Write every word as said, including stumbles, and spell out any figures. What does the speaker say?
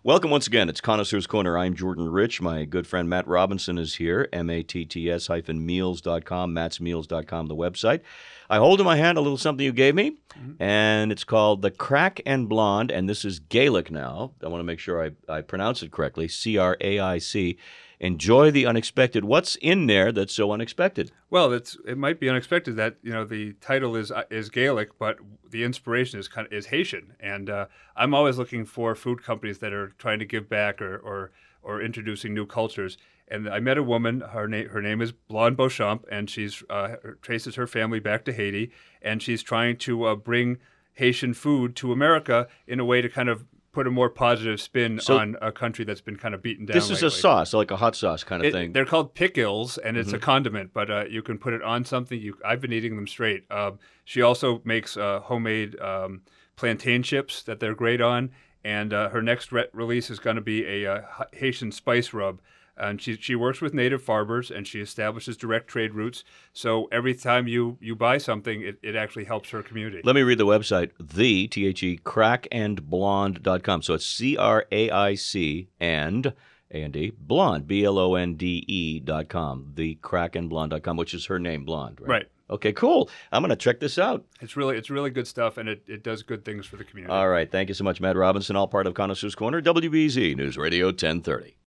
Welcome once again. It's Connoisseur's Corner. I'm Jordan Rich. My good friend Matt Robinson is here, M A T T S hyphen meals dot com, matts meals dot com, the website. I hold in my hand a little something you gave me, mm-hmm. and it's called the Crack and Blonde, and this is Gaelic now. I want to make sure I, I pronounce it correctly, C R A I C. Enjoy the unexpected. What's in there that's so unexpected? Well, it's it might be unexpected that you know the title is uh, is Gaelic, but the inspiration is kind of is Haitian. And uh, I'm always looking for food companies that are trying to give back or or, or introducing new cultures. And I met a woman. Her name her name is Blonde Beauchamp, and she's uh, traces her family back to Haiti, and she's trying to uh, bring Haitian food to America in a way to kind of put a more positive spin so on a country that's been kind of beaten down. This is lately. a sauce, like a hot sauce kind of it, thing. They're called pickles, and it's mm-hmm. a condiment, but uh, you can put it on something. You, I've been eating them straight. Uh, she also makes uh, homemade um, plantain chips that they're great on, and uh, her next re- release is going to be a uh, Haitian spice rub. And she she works with native farmers, and she establishes direct trade routes. So every time you, you buy something, it, it actually helps her community. Let me read the website, the, T H E, crack and blonde dot com. So it's C R A I C and, A and D, blonde, B L O N D E dot com, the crack and blonde dot com, which is her name, Blonde, right? Right. Okay, cool. I'm going to check this out. It's really it's really good stuff, and it, it does good things for the community. All right. Thank you so much, Matt Robinson, all part of Connoisseur's Corner, W B Z News Radio ten thirty.